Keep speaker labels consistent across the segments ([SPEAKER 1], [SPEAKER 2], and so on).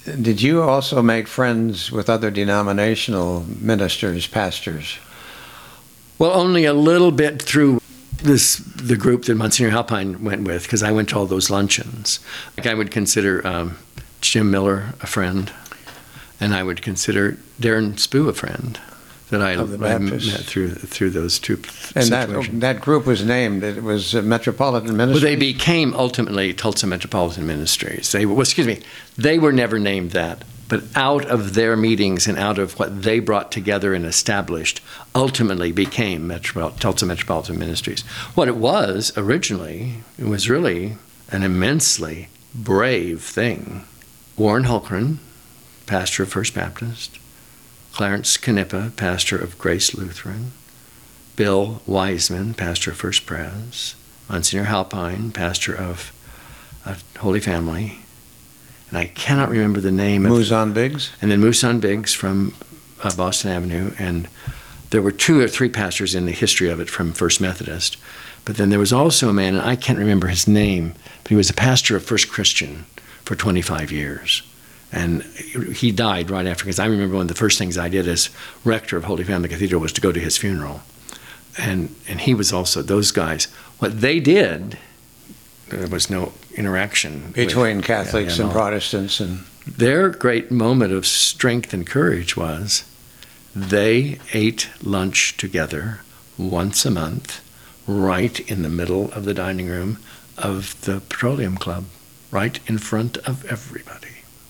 [SPEAKER 1] Did you also make friends with other denominational ministers, pastors?
[SPEAKER 2] Well, only a little bit through the group that Monsignor Halpine went with, because I went to all those luncheons. Like I would consider Jim Miller a friend, and I would consider Darren Spoo a friend that I met through those two situations.
[SPEAKER 1] And that group was named, it was Metropolitan Ministries?
[SPEAKER 2] Well, they became ultimately Tulsa Metropolitan Ministries. They were never named that, but out of their meetings and out of what they brought together and established, ultimately became Tulsa Metropolitan Ministries. What it was originally, it was really an immensely brave thing. Warren Hulkran, pastor of First Baptist, Clarence Canepa, pastor of Grace Lutheran, Bill Wiseman, pastor of First Pres, Monsignor Halpine, pastor of Holy Family, and I cannot remember the name.
[SPEAKER 1] Mouzon Biggs?
[SPEAKER 2] And then Mouzon Biggs from Boston Avenue, and there were 2 or 3 pastors in the history of it from First Methodist, but then there was also a man, and I can't remember his name, but he was a pastor of First Christian for 25 years. And he died right after, because I remember one of the first things I did as rector of Holy Family Cathedral was to go to his funeral. And he was also, those guys, what they did, there was no interaction
[SPEAKER 1] between Catholics and Protestants. And
[SPEAKER 2] their great moment of strength and courage was they ate lunch together once a month, right in the middle of the dining room of the Petroleum Club, right in front of everybody.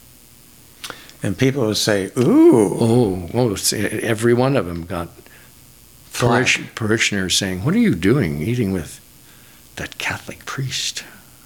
[SPEAKER 1] And people would say, ooh.
[SPEAKER 2] Oh, every one of them got parishioners saying, what are you doing eating with that Catholic priest?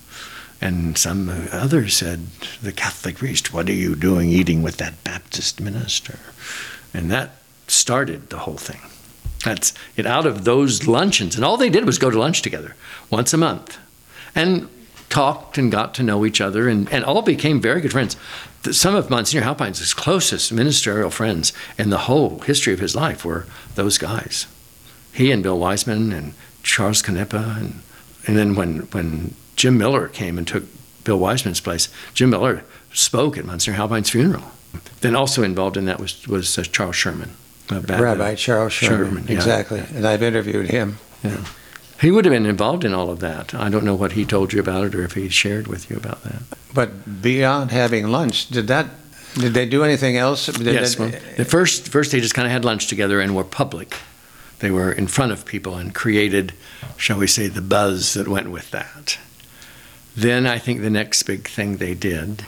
[SPEAKER 2] And some others said, the Catholic priest, what are you doing eating with that Baptist minister? And that started the whole thing. That's it, out of those luncheons. And all they did was go to lunch together once a month and talked and got to know each other and all became very good friends. Some of Monsignor Halpine's closest ministerial friends in the whole history of his life were those guys. He and Bill Wiseman and Charles Canepa. And then when Jim Miller came and took Bill Wiseman's place, Jim Miller spoke at Monsignor Halpine's funeral. Then also involved in that was Charles Sherman.
[SPEAKER 1] Rabbi Charles Sherman,
[SPEAKER 2] yeah.
[SPEAKER 1] Exactly. And I've interviewed him.
[SPEAKER 2] Yeah. He would have been involved in all of that. I don't know what he told you about it or if he shared with you about that.
[SPEAKER 1] But beyond having lunch, did they do anything else?
[SPEAKER 2] Yes. The first they just kind of had lunch together and were public. They were in front of people and created, shall we say, the buzz that went with that. Then I think the next big thing they did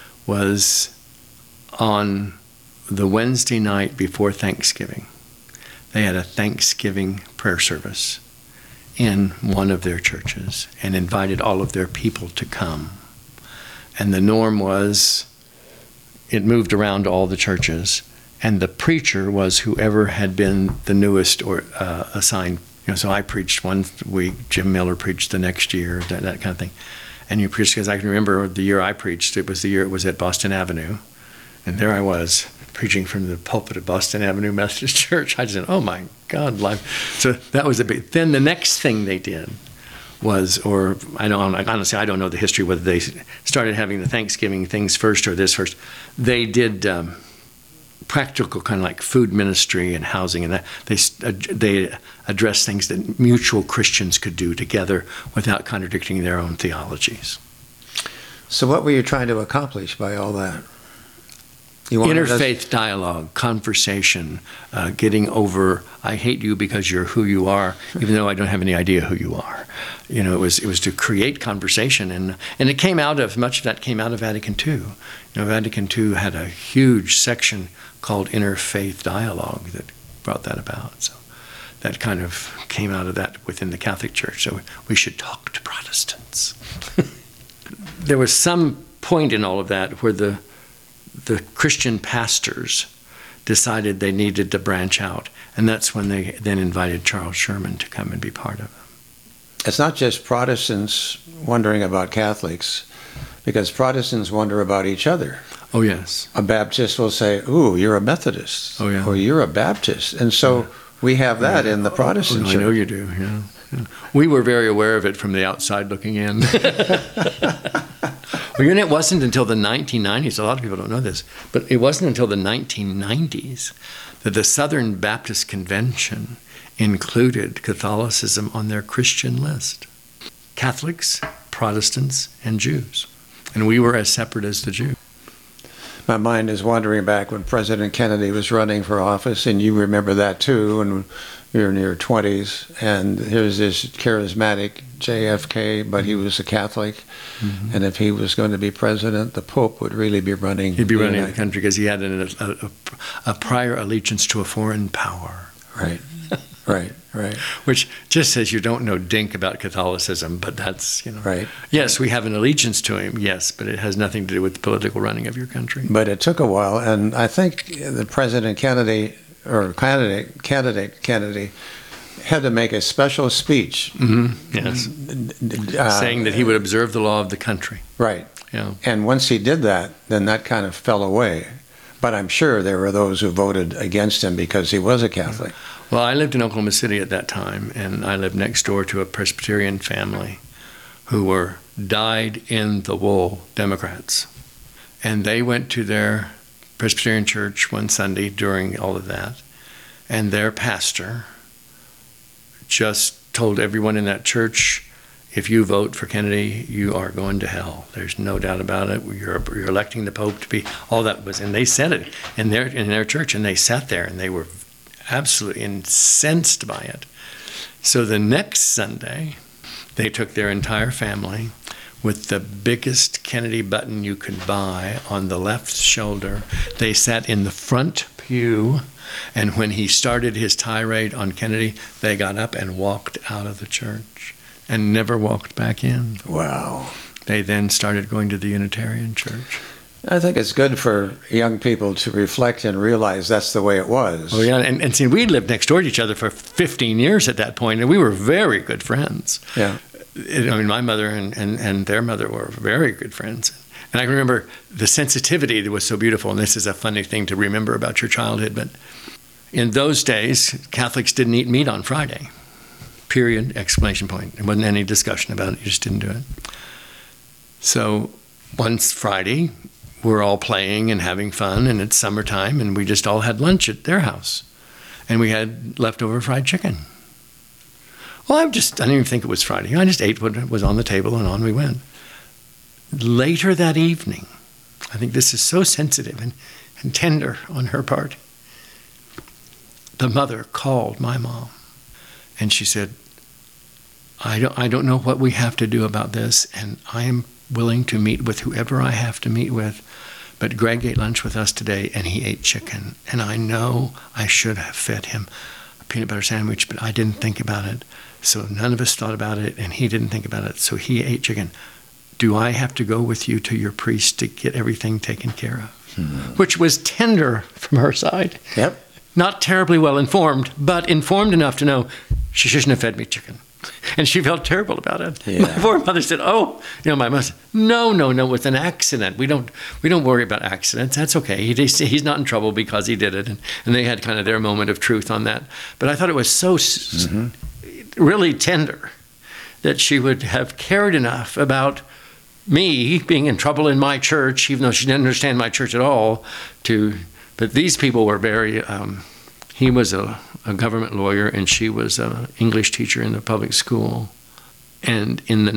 [SPEAKER 2] was on the Wednesday night before Thanksgiving. They had a Thanksgiving prayer service in one of their churches and invited all of their people to come. And the norm was, it moved around to all the churches, and the preacher was whoever had been the newest or assigned. So I preached one week, Jim Miller preached the next year, that kind of thing. And you preached, because I can remember the year I preached, it was the year it was at Boston Avenue. And there I was, preaching from the pulpit of Boston Avenue Methodist Church. I said, oh my God, life. So that was a big, then the next thing they did was, or honestly, I don't know the history, whether they started having the Thanksgiving things first or this first. They did practical kind of like food ministry and housing, and that they addressed things that mutual Christians could do together without contradicting their own theologies.
[SPEAKER 1] So what were you trying to accomplish by all that?
[SPEAKER 2] Interfaith dialogue, conversation, getting over, I hate you because you're who you are, even though I don't have any idea who you are. It was to create conversation, and it came out of, much of that came out of Vatican II. Vatican II had a huge section called Interfaith Dialogue that brought that about. So that kind of came out of that within the Catholic Church. So we should talk to Protestants. There was some point in all of that where the Christian pastors decided they needed to branch out, and that's when they then invited Charles Sherman to come and be part of it.
[SPEAKER 1] It's not just Protestants wondering about Catholics, because Protestants wonder about each other.
[SPEAKER 2] Oh, yes.
[SPEAKER 1] A Baptist will say, ooh, you're a Methodist,
[SPEAKER 2] oh, yeah.
[SPEAKER 1] or you're a Baptist. And so we have that in the Protestant church.
[SPEAKER 2] I know you do, yeah. We were very aware of it from the outside looking in. Well, it wasn't until the 1990s, a lot of people don't know this, but it wasn't until the 1990s that the Southern Baptist Convention included Catholicism on their Christian list. Catholics, Protestants, and Jews. And we were as separate as the Jews.
[SPEAKER 1] My mind is wandering back when President Kennedy was running for office, and you remember that too, when you're in your 20s, and here's this charismatic JFK, but he was a Catholic, and if he was going to be president, the Pope would really be running.
[SPEAKER 2] He'd be running the country because he had a prior allegiance to a foreign power.
[SPEAKER 1] Right, right, right.
[SPEAKER 2] Which just says you don't know dink about Catholicism, but that's,
[SPEAKER 1] Right.
[SPEAKER 2] Yes, we have an allegiance to him, yes, but it has nothing to do with the political running of your country.
[SPEAKER 1] But it took a while, and I think the President Kennedy, or candidate Kennedy, had to make a special speech.
[SPEAKER 2] Yes. Saying that he would observe the law of the country.
[SPEAKER 1] Right.
[SPEAKER 2] Yeah.
[SPEAKER 1] And once he did that, then that kind of fell away. But I'm sure there were those who voted against him because he was a Catholic.
[SPEAKER 2] Well, I lived in Oklahoma City at that time, and I lived next door to a Presbyterian family who were dyed-in-the-wool Democrats. And they went to their Presbyterian church one Sunday during all of that, and their pastor just told everyone in that church, if you vote for Kennedy, you are going to hell. There's no doubt about it. You're electing the Pope to be, all that was, and they said it in their church, and they sat there, and they were absolutely incensed by it. So the next Sunday, they took their entire family with the biggest Kennedy button you could buy on the left shoulder. They sat in the front pew, and when he started his tirade on Kennedy, they got up and walked out of the church and never walked back in.
[SPEAKER 1] Wow.
[SPEAKER 2] They then started going to the Unitarian Church.
[SPEAKER 1] I think it's good for young people to reflect and realize that's the way it was.
[SPEAKER 2] Oh, yeah, and see, we lived next door to each other for 15 years at that point, and we were very good friends.
[SPEAKER 1] Yeah.
[SPEAKER 2] I mean, my mother and their mother were very good friends. And I can remember the sensitivity that was so beautiful, and this is a funny thing to remember about your childhood, but in those days, Catholics didn't eat meat on Friday. Period, exclamation point. There wasn't any discussion about it, you just didn't do it. So once Friday, we're all playing and having fun, and it's summertime, and we just all had lunch at their house. And we had leftover fried chicken. Well, I didn't even think it was Friday. I just ate what was on the table, and on we went. Later that evening, I think this is so sensitive and tender on her part, the mother called my mom, and she said, I don't know what we have to do about this, and I am willing to meet with whoever I have to meet with, but Greg ate lunch with us today, and he ate chicken, and I know I should have fed him a peanut butter sandwich, but I didn't think about it. So none of us thought about it, and he didn't think about it, so he ate chicken. Do I have to go with you to your priest to get everything taken care of? Which was tender from her side.
[SPEAKER 1] Yep.
[SPEAKER 2] Not terribly well informed, but informed enough to know she shouldn't have fed me chicken. And she felt terrible about it.
[SPEAKER 1] Yeah.
[SPEAKER 2] My poor mother said, my mother said, no, it's an accident. We don't worry about accidents. That's okay. He's not in trouble because he did it. And they had kind of their moment of truth on that. But I thought it was so really tender that she would have cared enough about me being in trouble in my church, even though she didn't understand my church at all, but these people were very, he was a government lawyer and she was an English teacher in the public school. And in the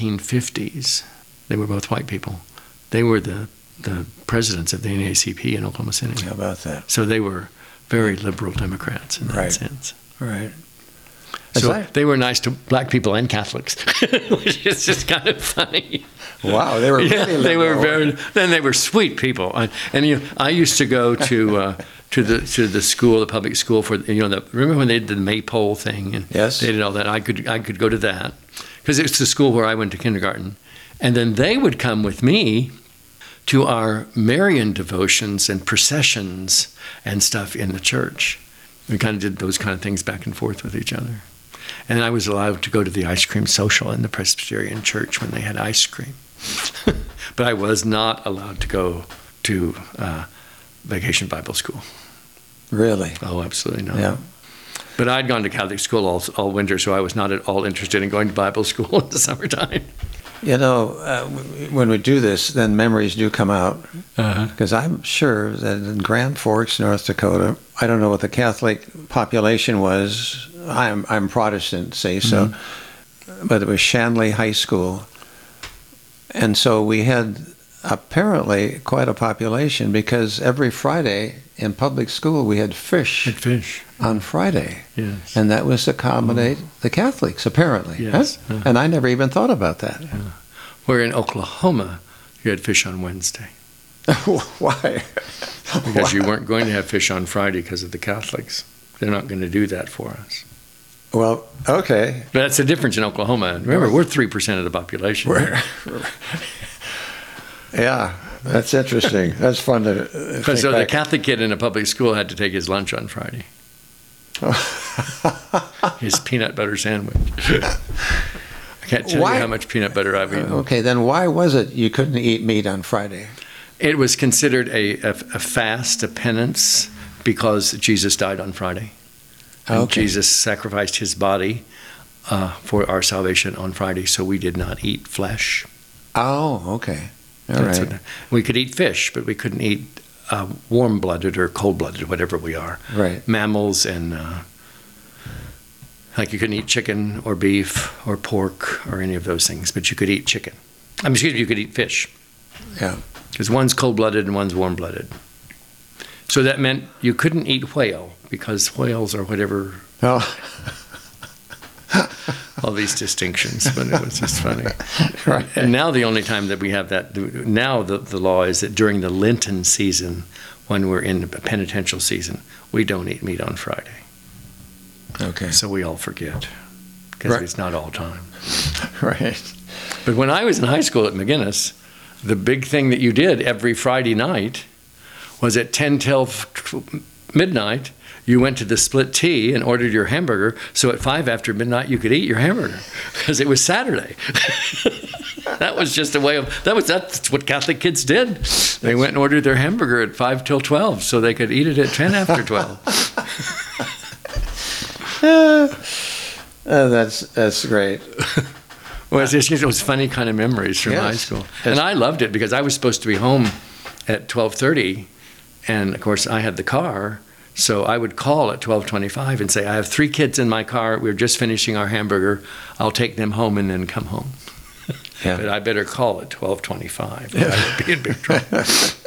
[SPEAKER 2] 1950s, they were both white people. They were the presidents of the NAACP in Oklahoma City.
[SPEAKER 1] How about that?
[SPEAKER 2] So they were very liberal Democrats in that sense.
[SPEAKER 1] Right.
[SPEAKER 2] So they were nice to black people and Catholics, which is just kind of funny.
[SPEAKER 1] Wow, they were really liberal.
[SPEAKER 2] They were sweet people. I used to go to the school, the public school for remember when they did the maypole thing and
[SPEAKER 1] yes,
[SPEAKER 2] they did all that. I could go to that because it's the school where I went to kindergarten, and then they would come with me to our Marian devotions and processions and stuff in the church. We kind of did those kind of things back and forth with each other. And I was allowed to go to the ice cream social in the Presbyterian church when they had ice cream. But I was not allowed to go to Vacation Bible School.
[SPEAKER 1] Really?
[SPEAKER 2] Oh, absolutely not.
[SPEAKER 1] Yeah.
[SPEAKER 2] But I'd gone to Catholic school all winter, so I was not at all interested in going to Bible school in the summertime.
[SPEAKER 1] You know, when we do this, then memories do come out.
[SPEAKER 2] Uh-huh.
[SPEAKER 1] Because I'm sure that in Grand Forks, North Dakota, I don't know what the Catholic population was. I'm Protestant, say so, but it was Shanley High School, and so we had apparently quite a population because every Friday in public school we had fish on Friday,
[SPEAKER 2] Yes.
[SPEAKER 1] and that was to accommodate the Catholics apparently.
[SPEAKER 2] Yes.
[SPEAKER 1] Huh? And I never even thought about that.
[SPEAKER 2] Where in Oklahoma, you had fish on Wednesday.
[SPEAKER 1] Why?
[SPEAKER 2] Because you weren't going to have fish on Friday because of the Catholics. They're not going to do that for us.
[SPEAKER 1] Well, okay.
[SPEAKER 2] But that's the difference in Oklahoma. Remember, we're 3% of the population.
[SPEAKER 1] Yeah, that's interesting. That's fun to think
[SPEAKER 2] So the
[SPEAKER 1] back.
[SPEAKER 2] Catholic kid in a public school had to take his lunch on Friday. His peanut butter sandwich. I can't tell
[SPEAKER 1] Why?
[SPEAKER 2] you how much peanut butter I've eaten.
[SPEAKER 1] Okay, then why was it you couldn't eat meat on Friday?
[SPEAKER 2] It was considered a fast, a penance, because Jesus died on Friday. And
[SPEAKER 1] Okay.
[SPEAKER 2] Jesus sacrificed his body for our salvation on Friday, so we did not eat flesh.
[SPEAKER 1] Oh, okay. All
[SPEAKER 2] That's
[SPEAKER 1] right.
[SPEAKER 2] we could eat fish, but we couldn't eat warm-blooded or cold-blooded, whatever we are.
[SPEAKER 1] Right.
[SPEAKER 2] Mammals and like you couldn't eat chicken or beef or pork or any of those things, but you could eat chicken. Excuse me, you could eat fish.
[SPEAKER 1] Yeah.
[SPEAKER 2] Because one's cold-blooded and one's warm-blooded. So that meant you couldn't eat whale because whales are whatever,
[SPEAKER 1] Oh,
[SPEAKER 2] all these distinctions, but it was just funny.
[SPEAKER 1] right.
[SPEAKER 2] And now the only time that we have that, now the law is that during the Lenten season, when we're in the penitential season, we don't eat meat on Friday.
[SPEAKER 1] Okay.
[SPEAKER 2] So we all forget because
[SPEAKER 1] Right.
[SPEAKER 2] it's not all time.
[SPEAKER 1] Right.
[SPEAKER 2] But when I was in high school at McGinnis, the big thing that you did every Friday night was at 10 till midnight, you went to the Split Tea and ordered your hamburger. So at 5 after midnight, you could eat your hamburger because it was Saturday. That was just a way of, that's what Catholic kids did. They went and ordered their hamburger at 5 till 12 so they could eat it at 10 after 12.
[SPEAKER 1] That's great.
[SPEAKER 2] Well, it was funny kind of memories from
[SPEAKER 1] Yes.
[SPEAKER 2] high school.
[SPEAKER 1] Yes.
[SPEAKER 2] And I loved it because I was supposed to be home at 12:30. And, of course, I had the car. So I would call at 12:25 and say, I have 3 kids in my car. We're just finishing our hamburger. I'll take them home and then come home.
[SPEAKER 1] Yeah.
[SPEAKER 2] But I better call at 12:25. Or I'd be in big trouble.